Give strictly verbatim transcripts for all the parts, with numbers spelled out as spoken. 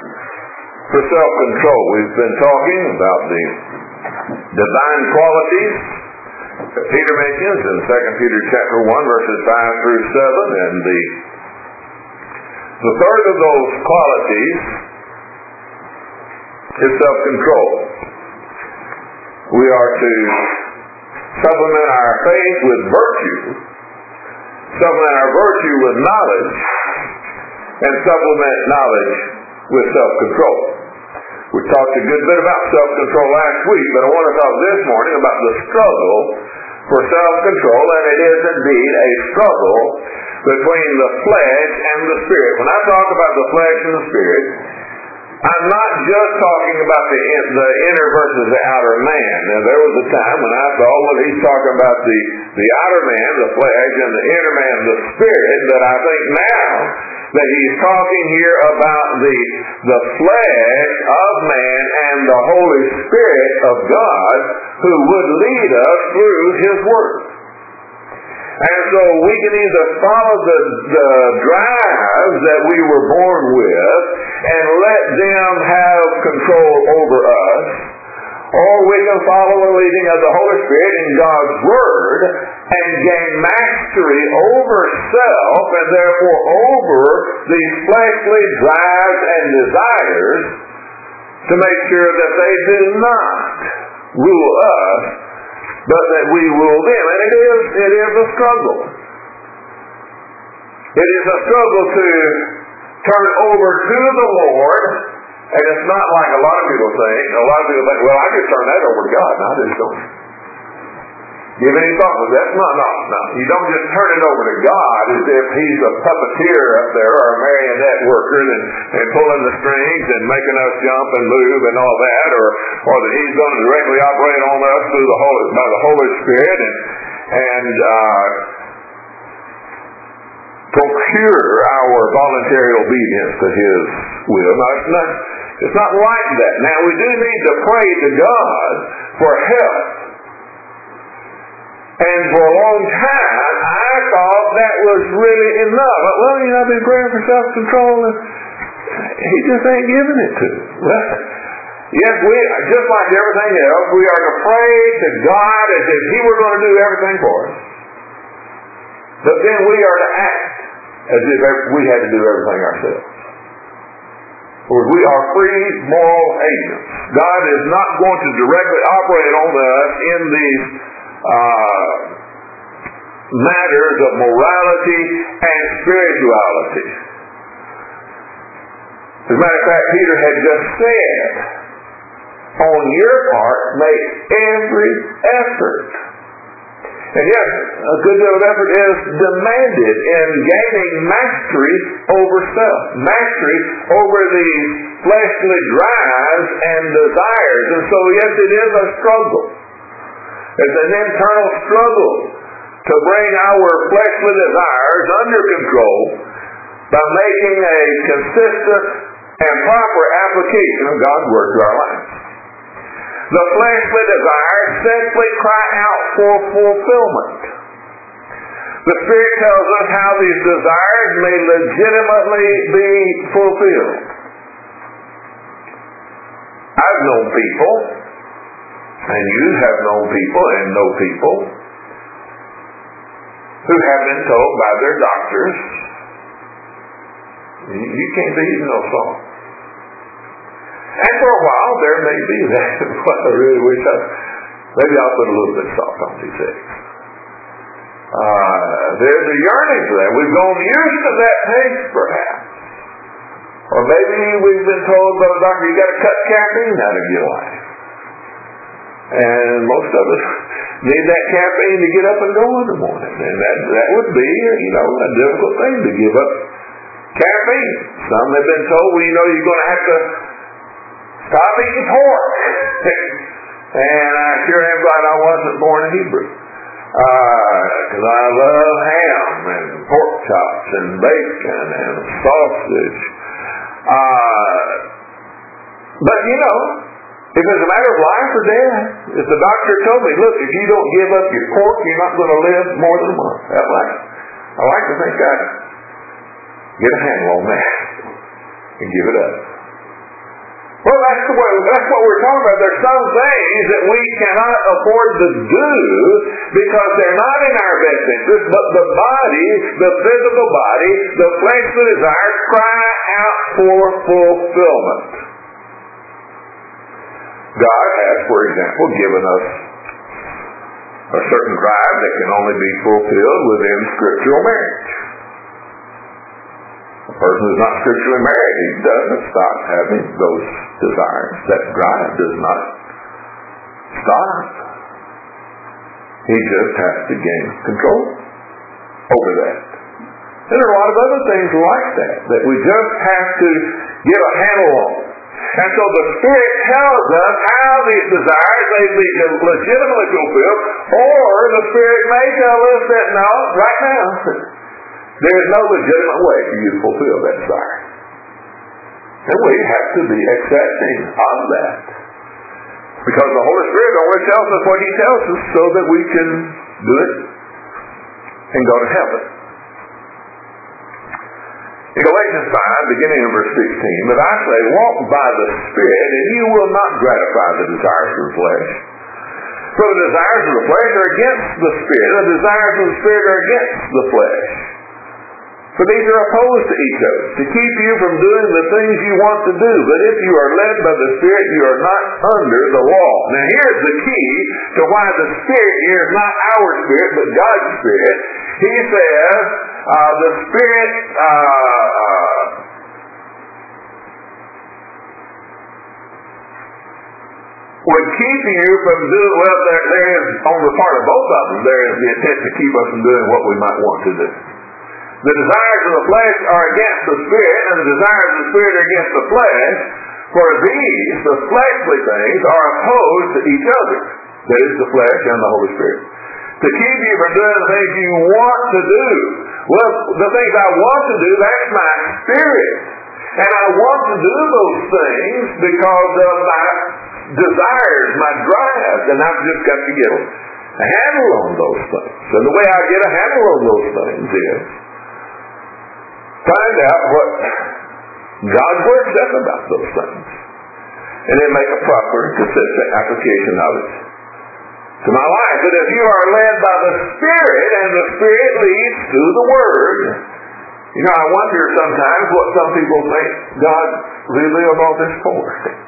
for self-control. We've been talking about the divine qualities that Peter mentions in Second Peter chapter one, verses five through seven, and the, the third of those qualities is self-control. We are to supplement our faith with virtue, supplement our virtue with knowledge, and supplement knowledge with self-control. We talked a good bit about self-control last week, but I want to talk this morning about the struggle for self-control, and it is indeed a struggle between the flesh and the spirit. When I talk about the flesh and the spirit, I'm not just talking about the, the inner versus the outer man. Now, there was a time when I thought, well, he's talking about the, the outer man, the flesh, and the inner man, the spirit, but I think now that he's talking here about the, the flesh of man and the Holy Spirit of God who would lead us through His Word. And so we can either follow the, the drives that we were born with and let them have control over us, or we can follow the leading of the Holy Spirit in God's Word and gain mastery over self and therefore over these fleshly drives and desires to make sure that they do not rule us, but that we rule them. And it is, it is a struggle. It is a struggle to turn over to the Lord. And it's not like a lot of people think. A lot of people think, well, I just turn that over to God. And I just don't give any thought to that. No, no, no. You don't just turn it over to God as if He's a puppeteer up there or a marionette worker and, and pulling the strings and making us jump and move and all that, or, or that He's going to directly operate on us through the Holy, by the Holy Spirit and, and uh, procure our voluntary obedience to His will. No, it's not, it's not like that. Now, we do need to pray to God for help. And for a long time, I thought that was really enough. Well, you know, I've been praying for self-control, and He just ain't giving it to us. Well, yes, we, just like everything else, we are to pray to God as if He were going to do everything for us. But then we are to act as if we had to do everything ourselves. For we are free moral agents. God is not going to directly operate on us in these uh, matters of morality and spirituality. As a matter of fact, Peter had just said, on your part, make every effort. And yes, a good deal of effort is demanded in gaining mastery over self, mastery over the fleshly drives and desires. And so, yes, it is a struggle. It's an internal struggle to bring our fleshly desires under control by making a consistent and proper application of God's Word to our lives. The fleshly desires simply cry out for fulfillment. The Spirit tells us how these desires may legitimately be fulfilled. I've known people, and you have known people and know people, who have been told by their doctors, you can't be eating no salt. And for a while, there may be that. Well, I really wish I, maybe I'll put a little bit of salt on these eggs. Uh, there's a yearning for that. We've grown used to that taste, perhaps. Or maybe we've been told by the doctor, you've got to cut caffeine out of your life. And most of us need that caffeine to get up and go in the morning. And that, that would be, you know, a difficult thing to give up caffeine. Some have been told, well, you know, you're going to have to stop eating pork. And I sure am glad I wasn't born a Hebrew. Because uh, I love ham and pork chops and bacon and sausage. Uh, but, you know, if it's a matter of life or death, if the doctor told me, look, if you don't give up your pork, you're not going to live more than a month. I like, I like to think I'd get a handle on that and give it up. that's, the way, that's what we're talking about. There's some things that we cannot afford to do because they're not in our best interest, but the body, the physical body, the fleshly desires cry out for fulfillment. God has, for example, given us a certain drive that can only be fulfilled within scriptural marriage. A person who's not scripturally married, he doesn't stop having those desires. That drive does not stop. He just has to gain control over that. And there are a lot of other things like that that we just have to get a handle on. And so the Spirit tells us how these desires may be legitimately fulfilled, or the Spirit may tell us that no, right now, there is no legitimate way for you to fulfill that desire. And we have to be accepting of that. Because the Holy Spirit only tells us what He tells us so that we can do it and go to heaven. In Galatians five, beginning in verse sixteen, but I say, walk by the Spirit, and you will not gratify the desires of the flesh. For the desires of the flesh are against the Spirit, and the desires of the Spirit are against the flesh. For these are opposed to each other, to keep you from doing the things you want to do. But if you are led by the Spirit, you are not under the law. Now here's the key to why the Spirit here is not our Spirit, but God's Spirit. He says, uh, the Spirit uh, uh, would keep you from doing, well, there, there is, on the part of both of them, there is the intent to keep us from doing what we might want to do. The desires of the flesh are against the Spirit, and the desires of the Spirit are against the flesh. For these, the fleshly things, are opposed to each other. That is, the flesh and the Holy Spirit. To keep you from doing the things you want to do. Well, the things I want to do, that's my spirit. And I want to do those things because of my desires, my drives, and I've just got to get a handle on those things. And the way I get a handle on those things is find out what God's Word says about those things. And then make a proper and consistent application of it to my life. But if you are led by the Spirit, and the Spirit leads to the Word, you know, I wonder sometimes what some people think God revealed all this for.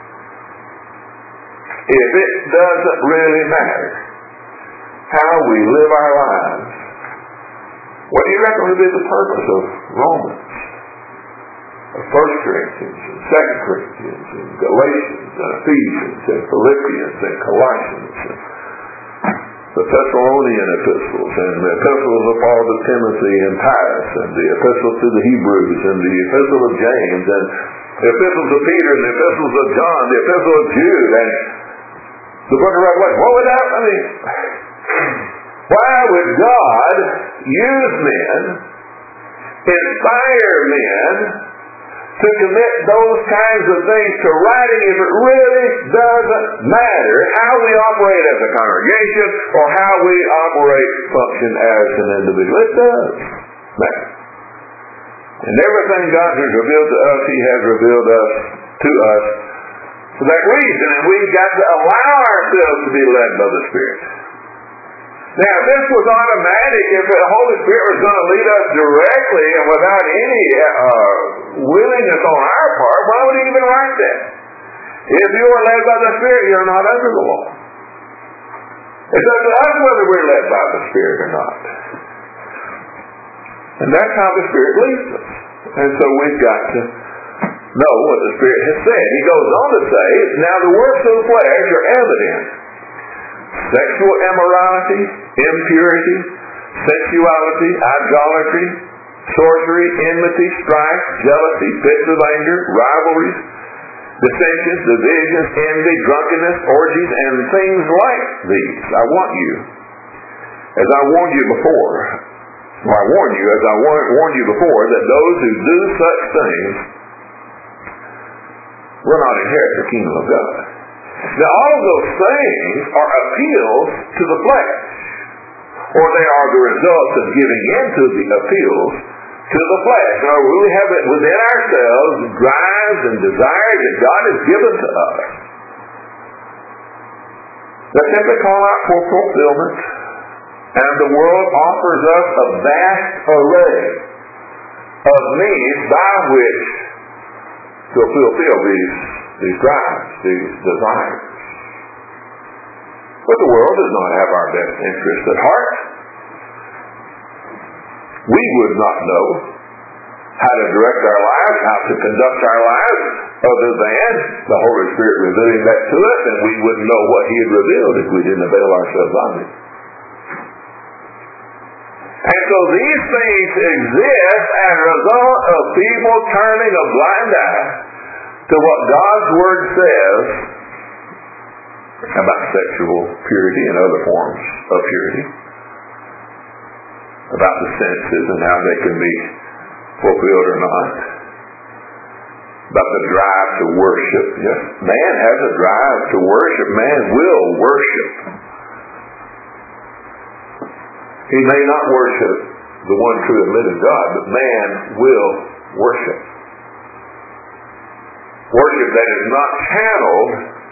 If it doesn't really matter how we live our lives, what do you reckon would be the purpose of Romans, of First Corinthians, and Second Corinthians, and Galatians, and Ephesians, and Philippians, and Colossians, and the Thessalonian epistles, and the epistles of Paul to Timothy and Titus, and the epistles to the Hebrews, and the epistle of James, and the epistles of Peter, and the epistles of John, the epistle of Jude, and the book of Revelation? What would that, I mean, why would God use men, inspire men, to commit those kinds of things to writing if it really doesn't matter how we operate as a congregation or how we operate, function as an individual? It does matter. And everything God has revealed to us, He has revealed us to us for that reason. And we've got to allow ourselves to be led by the Spirit. Now, if this was automatic, if the Holy Spirit was going to lead us directly and without any uh, willingness on our part, why would He even write that? If you are led by the Spirit, you're not under the law. It's up to us whether we're led by the Spirit or not. And that's how the Spirit leads us. And so we've got to know what the Spirit has said. He goes on to say, now the works of the flesh are evident. Sexual immorality, impurity, sensuality, idolatry, sorcery, enmity, strife, jealousy, fits of anger, rivalries, dissensions, divisions, envy, drunkenness, orgies, and things like these. I want you, as I warned you before, or I warned you, as I warned you before, that those who do such things will not inherit the kingdom of God. Now, all of those things are appeals to the flesh, or they are the results of giving in to the appeals to the flesh, or we have it within ourselves, drives and desires that God has given to us, that simply call out for fulfillment, and the world offers us a vast array of means by which to fulfill these, these drives, these desires. But the world does not have our best interests at heart. We would not know how to direct our lives, how to conduct our lives, other than the Holy Spirit revealing that to us, and we wouldn't know what He had revealed if we didn't avail ourselves of it. And so these things exist as a result of people turning a blind eye to what God's Word says about sexual purity and other forms of purity, about the senses and how they can be fulfilled or not, about the drive to worship. Yes, man has a drive to worship. Man will worship. He may not worship the one true and living God, but man will worship. Worship that is not channeled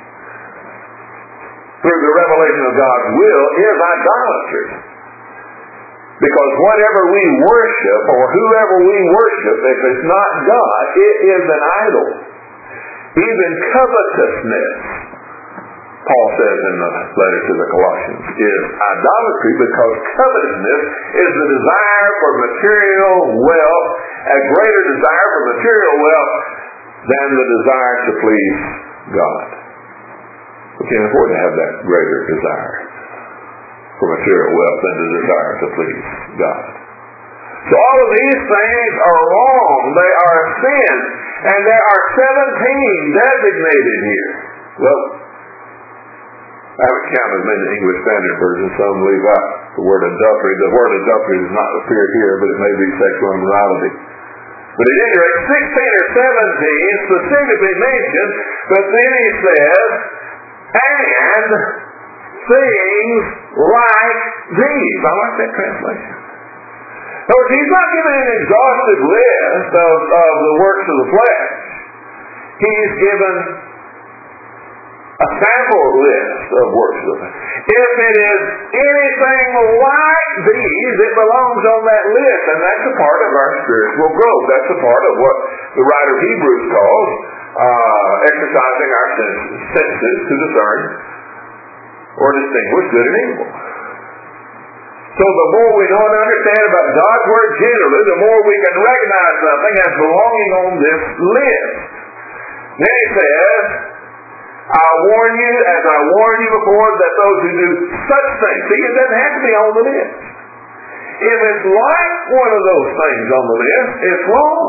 through the revelation of God's will is idolatry. Because whatever we worship, or whoever we worship, if it's not God, it is an idol. Even covetousness, Paul says in the letter to the Colossians, is idolatry, because covetousness is the desire for material wealth, a greater desire for material wealth than the desire to please God. We can't afford to have that greater desire for material wealth than the desire to please God. So all of these things are wrong. They are sin. And there are seventeen designated here. Well, I haven't counted them in the English Standard Version. Some leave out the word adultery. The word adultery does not appear here, but it may be sexual immorality. But at any rate, sixteen or seventeen specifically mentioned, but then he says, and things like these. I like that translation. So he's not giving an exhaustive list of, of the works of the flesh. He's given a sample list of works of the flesh. If it is anything like these, it belongs on that list, and that's a part of our spiritual growth. That's a part of what the writer of Hebrews calls uh, exercising our senses, senses to discern or distinguish good and evil. So the more we know and understand about God's Word generally, the more we can recognize something as belonging on this list. Then he says, I warn you, as I warned you before, that those who do such things, see, it doesn't have to be on the list. If it's like one of those things on the list, it's wrong.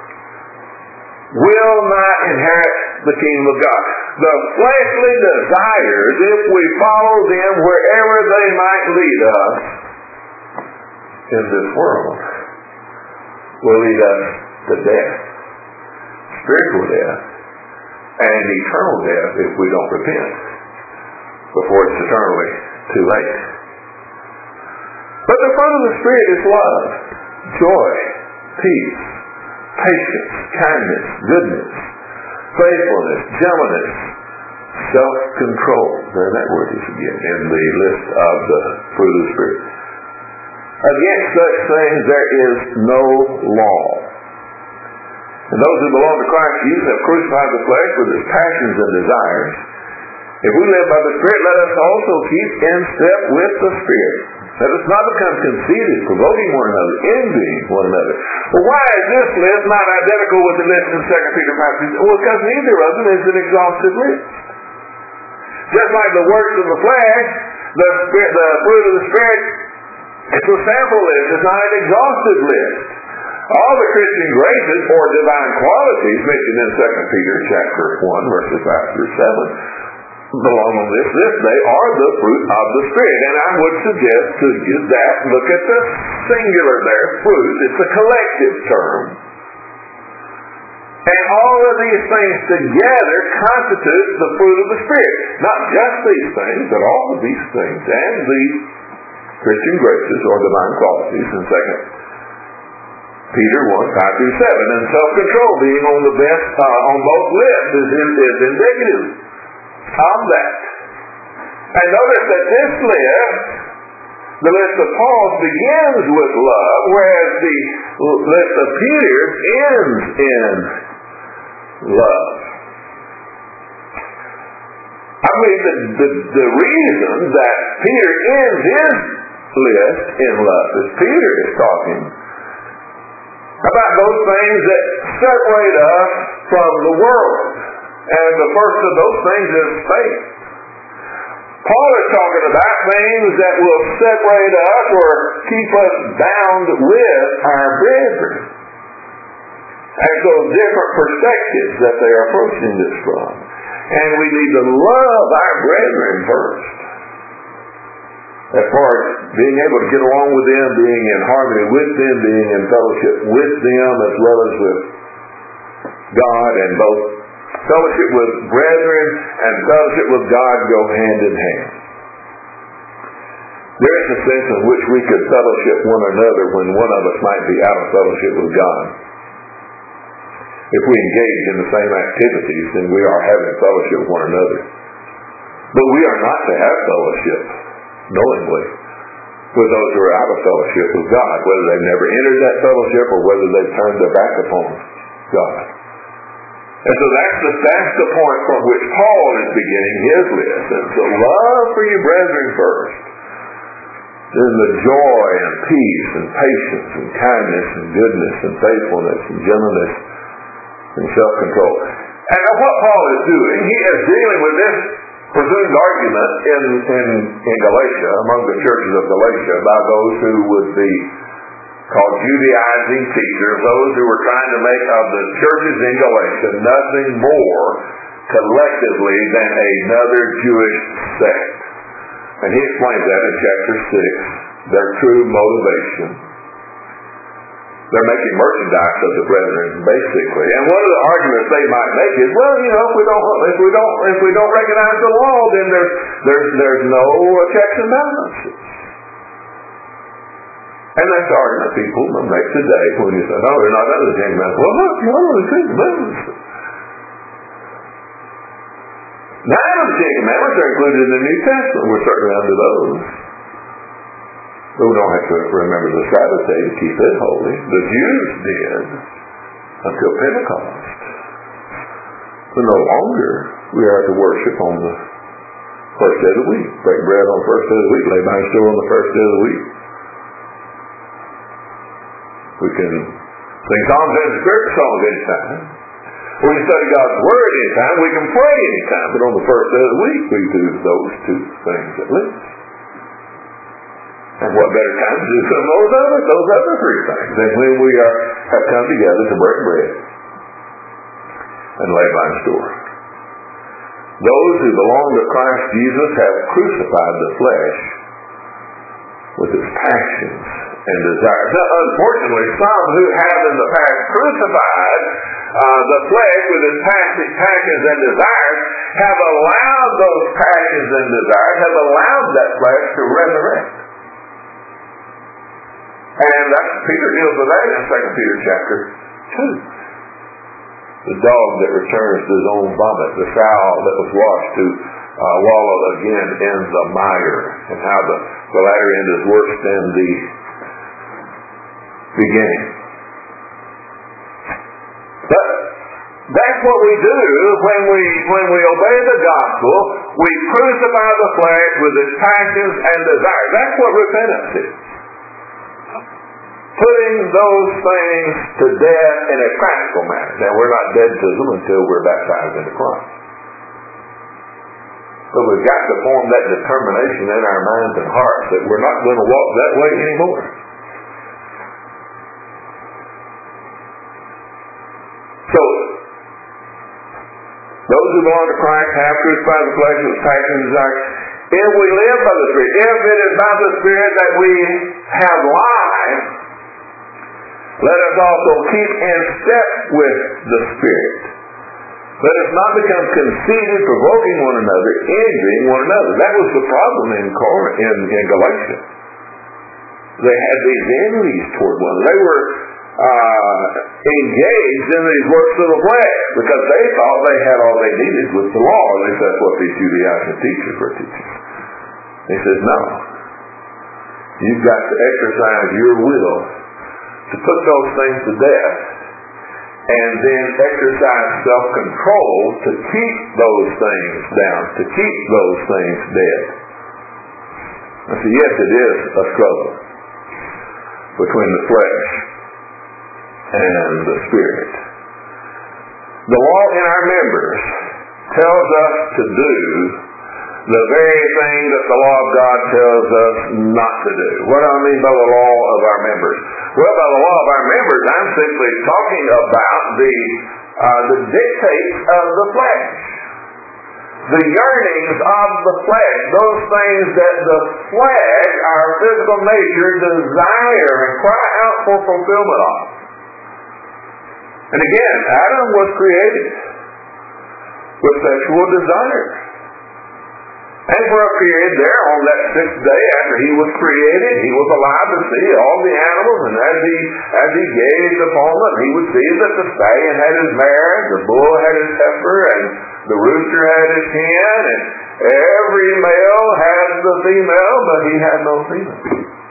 Will not inherit the kingdom of God. The fleshly desires, if we follow them wherever they might lead us in this world, will lead us to death, spiritual death, and eternal death if we don't repent before it's eternally too late. But the fruit of the Spirit is love, joy, peace, patience, kindness, goodness, faithfulness, gentleness, self-control. There that word is again in the list of the fruit of the Spirit. Against such things there is no law. And those who belong to Christ Jesus have crucified the flesh with its passions and desires. If we live by the Spirit, let us also keep in step with the Spirit. Let us not become conceited, provoking one another, envying one another. Well, why is this list not identical with the list in Second Peter five? Well, because neither of them is an exhaustive list. Just like the works of the flesh, the, spirit, the fruit of the Spirit, it's a sample list. It's not an exhaustive list. All the Christian graces or divine qualities mentioned in Second Peter chapter one, verses five through seven, belong on this list. They are the fruit of the Spirit. And I would suggest to you that, look at the singular there, fruit. It's a collective term. And all of these things together constitute the fruit of the Spirit. Not just these things, but all of these things. And the Christian graces or divine qualities in Second Peter one, five through seven. And self-control being on the best, uh, on both lists is, is indicative of that. And notice that this list, the list of Paul's, begins with love, whereas the list of Peter's ends in love. I believe that the, the reason that Peter ends his list in love is Peter is talking about those things that separate us from the world. And the first of those things is faith. Paul is talking about things that will separate us or keep us bound with our brethren. And so different perspectives that they are approaching this from. And we need to love our brethren first. As far as being able to get along with them, being in harmony with them, being in fellowship with them, as well as with God, and both fellowship with brethren and fellowship with God go hand in hand. There is a sense in which we could fellowship one another when one of us might be out of fellowship with God. If we engage in the same activities, then we are having fellowship with one another. But we are not to have fellowship knowingly with those who are out of fellowship with God, whether they've never entered that fellowship or whether they've turned their back upon God. And so that's the, that's the point from which Paul is beginning his list. And so love for your brethren first. Then the joy and peace and patience and kindness and goodness and faithfulness and gentleness and self-control. And what Paul is doing, he is dealing with this presumed argument in, in, in Galatia, among the churches of Galatia, by those who would be called Judaizing teachers, those who were trying to make of the churches in Galatia nothing more collectively than another Jewish sect. And he explains that in chapter six, their true motivation. They're making merchandise of the brethren, basically. And one of the arguments they might make is, well, you know, if we don't, if we don't, if we don't recognize the law, then there's there's there's no checks and balances. And that's the argument people make today when you say, no, they're not under the Ten Commandments. Well, look, you're under the Ten Commandments. Nine of the Ten Commandments are included in the New Testament. We're certainly under those. But we don't have to remember the Sabbath day to keep it holy. The Jews did until Pentecost. But no longer we are to worship on the first day of the week. Break bread on the first day of the week. Lay by store on the first day of the week. We can sing songs and spiritual songs anytime. We can study God's Word anytime. We can pray anytime. But on the first day of the week, we do those two things at least. And what better time to do some of those other, those other three things than when we are, have come together to break bread and lay by store. Those who belong to Christ Jesus have crucified the flesh with its passions and desires. Now, unfortunately, some who have in the past crucified uh, the flesh with its passions and desires have allowed those passions and desires, have allowed that flesh to resurrect. And that's, Peter deals with that in Second Peter chapter two. The dog that returns to his own vomit, the sow that was washed to uh, wallow again in the mire, and how the, the latter end is worse than the beginning. But that's what we do when we when we obey the gospel. We crucify the flesh with its passions and desires. That's what repentance is. Putting those things to death in a practical manner. Now, we're not dead to them until we're baptized into Christ. But we've got to form that determination in our minds and hearts that we're not going to walk that way anymore. So, those who belong to Christ have crucified the flesh with passion and desire. If we live by the Spirit, if it is by the Spirit that we have life, let us also keep in step with the Spirit. Let us not become conceited, provoking one another, envying one another. That was the problem in Corinth, in, in Galatia. They had these envies toward one another. They were uh, engaged in these works of the flesh because they thought they had all they needed with the law. At least that's what these Judaizing teachers were teaching. He says, no. You've got to exercise your will to put those things to death and then exercise self-control to keep those things down, to keep those things dead. I said, yes, it is a struggle between the flesh and the spirit. The law in our members tells us to do the very thing that the law of God tells us not to do. What do I mean by the law of our members? Well, by the law of our members, I'm simply talking about the uh, the dictates of the flesh, the yearnings of the flesh, those things that the flesh, our physical nature, desire and cry out for fulfillment of. And again, Adam was created with sexual desire. And for a period there, on that sixth day after he was created, he was alive to see all the animals, and as he as he gazed upon them, he would see that the stallion had his mare, the bull had his heifer, and the rooster had his hen, and every male had the female, but he had no female.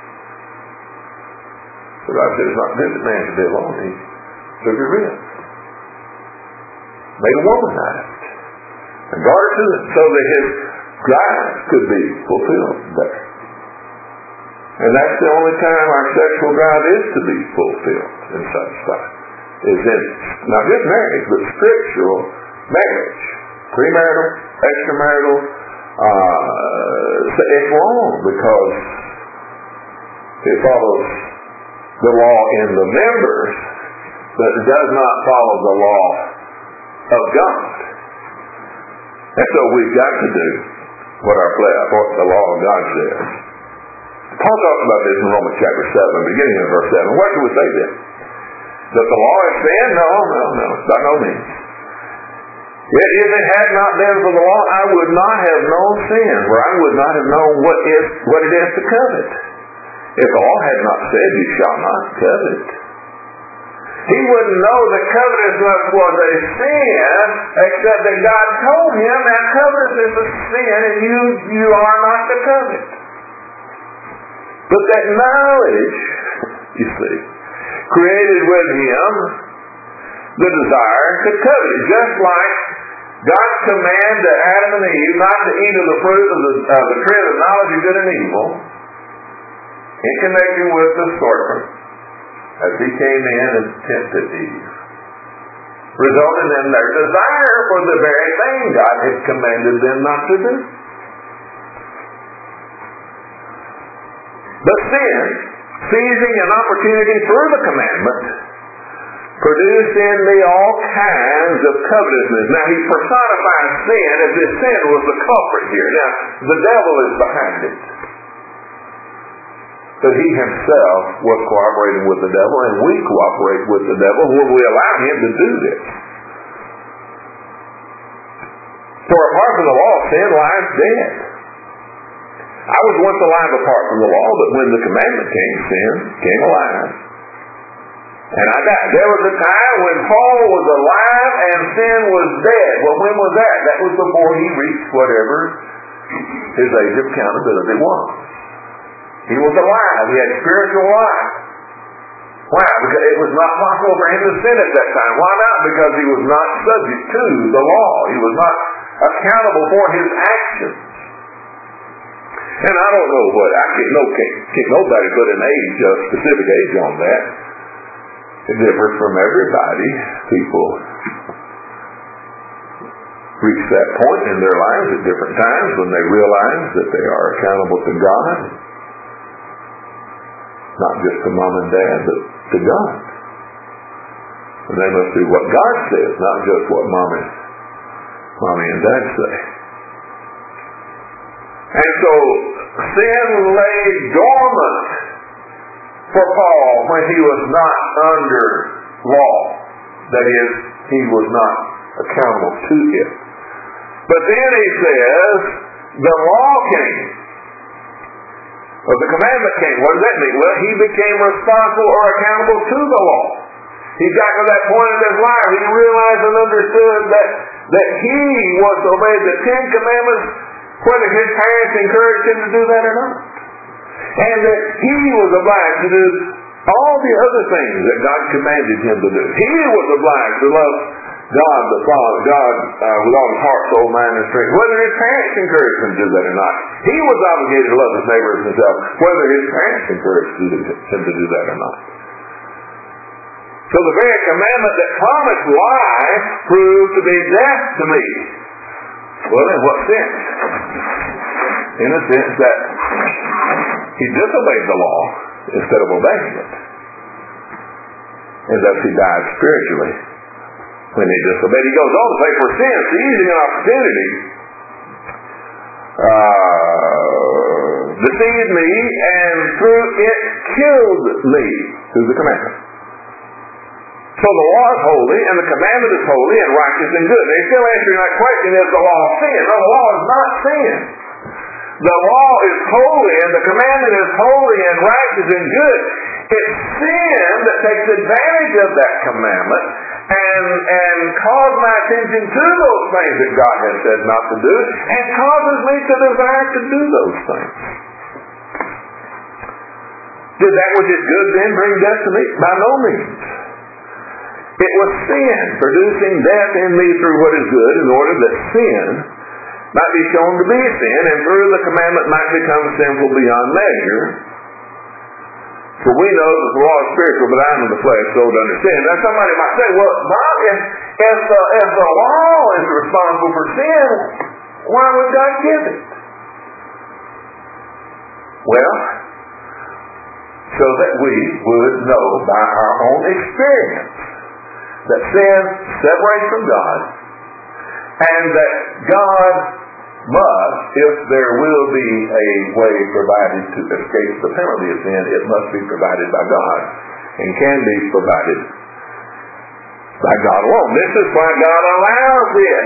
So God said, it's not good that man should be alone. He took her ribs, made a woman out of it, and brought her to it, so that his drive could be fulfilled there. And that's the only time our sexual drive is to be fulfilled and satisfied, is in not just marriage, but spiritual marriage. Premarital, extramarital, uh, it's wrong because it follows the law in the members, but it does not follow the law of God. And so we've got to do what our flesh, what the law of God says. Paul talks about this in Romans chapter seven, beginning in verse seven. What do we say then? That the law is sin? No, no, no. By no means. Yet if it had not been for the law, I would not have known sin, for I would not have known what is what it is to covet. If the law had not said, you shall not covet, he wouldn't know that covetousness was a sin, except that God told him that covetousness is a sin and you, you are not to covet. But that knowledge, you see, created with him the desire to covet. Just like God's command to Adam and Eve not to eat of the fruit of the, uh, the tree of the knowledge of good and evil, in connection with the serpent, as he came in and tempted Eve, resulted in their desire for the very thing God had commanded them not to do. But sin, seizing an opportunity through the commandment, produced in me all kinds of covetousness. Now he personifies sin as if sin was the culprit here. Now the devil is behind it. But he himself was cooperating with the devil, and we cooperate with the devil when we allow him to do this. For apart from the law, sin lies dead. I was once alive apart from the law, but when the commandment came, sin came alive. And I died. There was a time when Paul was alive and sin was dead. Well, when was that? That was before he reached whatever his age of accountability was. He was alive. He had spiritual life. Why? Because it was not possible for him to sin at that time. Why not? Because he was not subject to the law. He was not accountable for his actions. And I don't know what, I can't, no, can't, can't nobody put an age, a specific age on that. It differs from everybody. People reach that point in their lives at different times when they realize that they are accountable to God. Not just to mom and dad, but to God. And they must do what God says, not just what mommy, mommy and dad say. And so sin lay dormant for Paul when he was not under law. That is, he was not accountable to it. But then he says, the law came. Well, the commandment came. What does that mean? Well, he became responsible or accountable to the law. He got to that point in his life. He realized and understood that, that he was to obey the Ten Commandments whether his parents encouraged him to do that or not. And that he was obliged to do all the other things that God commanded him to do. He was obliged to love God the Father, God uh, with all his heart, soul, mind, and strength, whether his parents encouraged him to do that or not. He was obligated to love his neighbor as himself, whether his parents encouraged him to do that or not. So the very commandment that promised life proved to be death to me. Well, in what sense? In the sense that he disobeyed the law instead of obeying it. And thus he died spiritually when he disobeyed. He goes on to say, for sin, seizing an opportunity, uh, deceived me, and through it killed me. Through the commandment. So the law is holy, and the commandment is holy, and righteous, and good. They're still answering that question, is the law sin? No, the law is not sin. The law is holy, and the commandment is holy, and righteous, and good. It's sin that takes advantage of that commandment and, and calls my attention to those things that God has said not to do, and causes me to desire to do those things. Did that which is good then bring death to me? By no means. It was sin producing death in me through what is good, in order that sin might be shown to be sin, and through the commandment might become sinful beyond measure. For we know that the law is spiritual, but I am in the flesh, so to understand. Now somebody might say, well, Bob, if, if, the, if the law is responsible for sin, why would God give it? Well, so that we would know by our own experience that sin separates from God, and that God must, if there will be a way provided to escape the penalty of sin, it must be provided by God, and can be provided by God alone. This is why God allows it.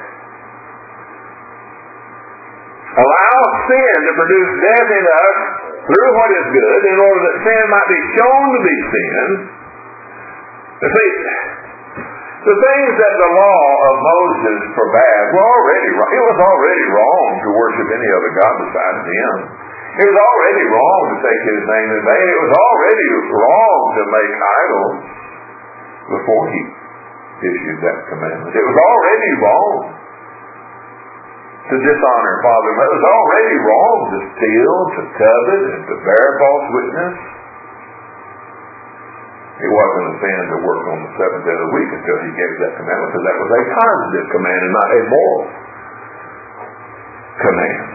Allows sin to produce death in us through what is good, in order that sin might be shown to be sin. You see, the things that the law of Moses forbade were already wrong. It was already wrong to worship any other God besides him. It was already wrong to take his name in vain. It was already wrong to make idols before he issued that commandment. It was already wrong to dishonor father and mother. It was already wrong to steal, to covet, and to bear false witness. It wasn't a sin to work on the seventh day of the week until he gave that commandment, because that was a positive command and not a moral command.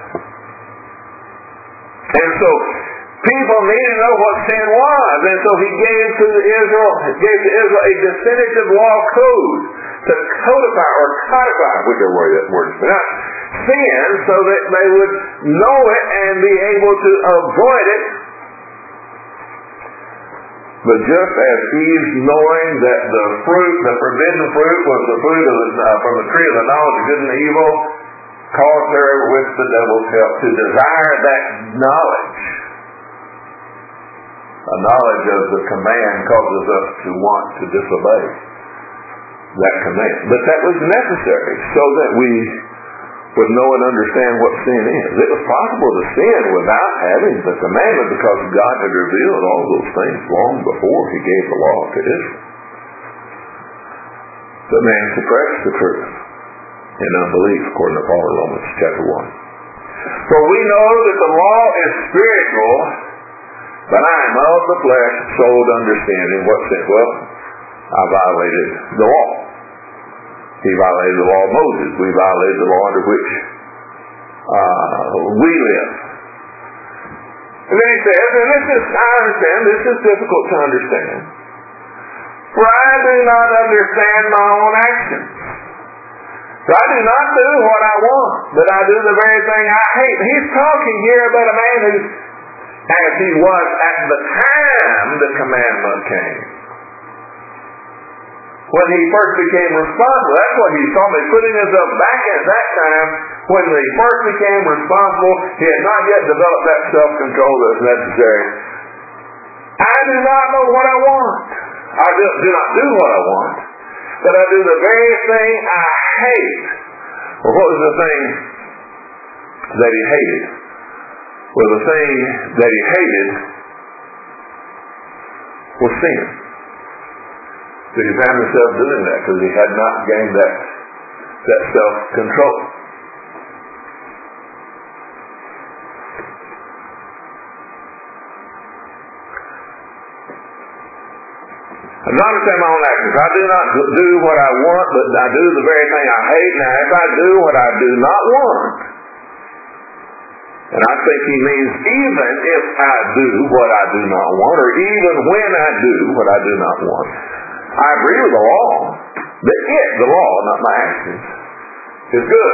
And so people needed to know what sin was, and so he gave to Israel, gave to Israel a definitive law code to codify or codify, whichever word that word is pronounced, sin, so that they would know it and be able to avoid it. But just as Eve, knowing that the fruit, the forbidden fruit, was the fruit of the, uh, from the tree of the knowledge of good and evil, caused her with the devil's help to desire that knowledge. A knowledge of the command causes us to want to disobey that command. But that was necessary so that we would know and understand what sin is. It was possible to sin without having the commandment, because God had revealed all those things long before he gave the law to Israel. But man suppressed the truth in unbelief, according to Paul in Romans chapter one. For we know that the law is spiritual, but I am of the flesh, sold understanding. What sin? Well, I violated the law. He violated the law of Moses. We violated the law under which uh, we live. And then he says, and this is, I understand, this is difficult to understand. For I do not understand my own actions. So I do not do what I want, but I do the very thing I hate. He's talking here about a man who, as he was at the time the commandment came, when he first became responsible. That's what he's talking about. Putting himself back at that time when he first became responsible. He had not yet developed that self-control that's necessary. I do not know what I want. I do, do not do what I want. But I do the very thing I hate. Well, what was the thing that he hated? Well, the thing that he hated was sin. So he found himself doing that because he had not gained that, that self-control. I do not understand my own actions. I do not do what I want, but I do the very thing I hate. Now, if I do what I do not want, and I think he means even if I do what I do not want, or even when I do what I do not want, I agree with the law that it, the law, not my actions, is good.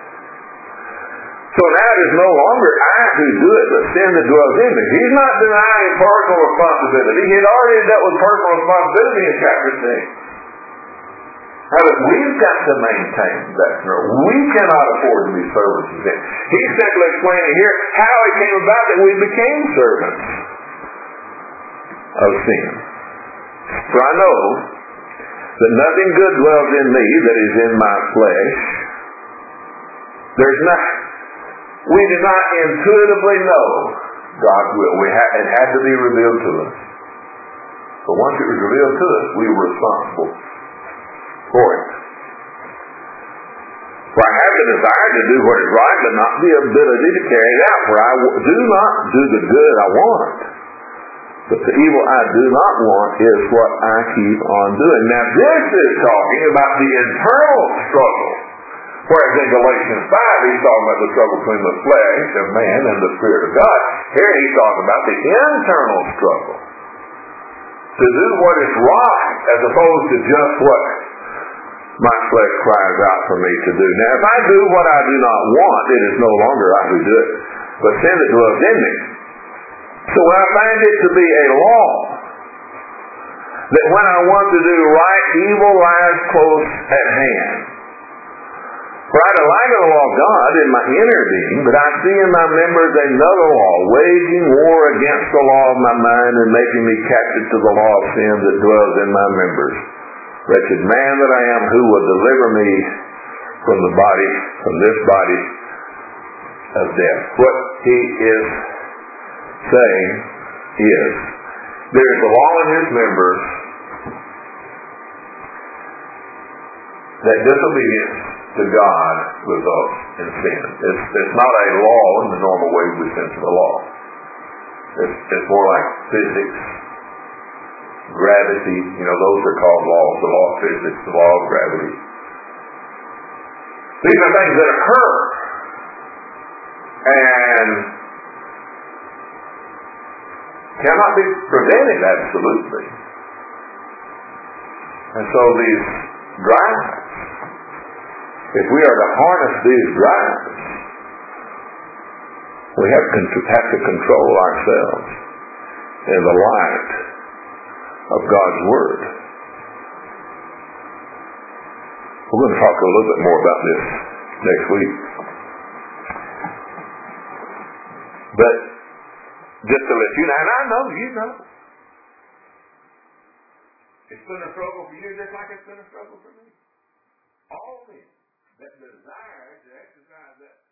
So now it is no longer I who do it, but sin that dwells in me. He's not denying personal responsibility. He had already dealt with personal responsibility in chapter six. Now, but we've got to maintain that control. We cannot afford to be servants of sin. He's simply explaining here how it came about that we became servants of sin. For I know that nothing good dwells in me that is in my flesh. There's not. We do not intuitively know God's will. We ha- it had to be revealed to us. But once it was revealed to us, we were responsible for it. For I have the desire to do what is right, but not the ability to carry it out. For I w- do not do the good I want, but the evil I do not want is what I keep on doing. Now this is talking about the internal struggle. Whereas in Galatians five, he's talking about the struggle between the flesh of man and the Spirit of God. Here he's talking about the internal struggle to do what is right as opposed to just what my flesh cries out for me to do. Now, if I do what I do not want, it is no longer I who do it, but sin that dwells in me. So I find it to be a law that when I want to do right, evil lies close at hand. For I delight in the law of God in my inner being, but I see in my members another law, waging war against the law of my mind and making me captive to the law of sin that dwells in my members. Wretched man that I am, who will deliver me from the body, from this body of death? What he is saying is, there is a law in his members that disobedience to God results in sin. It's, it's not a law in the normal way we sense of the law. It's, it's more like physics, gravity. You know, those are called laws. The law of physics, the law of gravity. These are things that occur. And cannot be prevented absolutely. And so these drives, if we are to harness these drives, we have, have to control ourselves in the light of God's Word. We're going to talk a little bit more about this next week. But just to let you know, and I know you know, it's been a struggle for you just like it's been a struggle for me. All this. That desire to exercise that